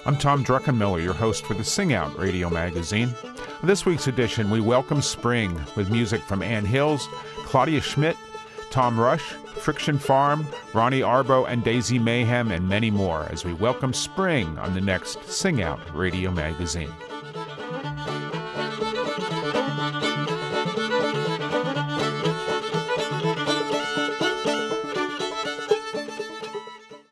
I'm Tom Druckenmiller, your host for the Sing Out Radio Magazine. On this week's edition, we welcome spring with music from Ann Hills, Claudia Schmidt, Tom Rush, Friction Farm, Ronnie Arbo, and Daisy Mayhem, and many more as we welcome spring on the next Sing Out Radio Magazine.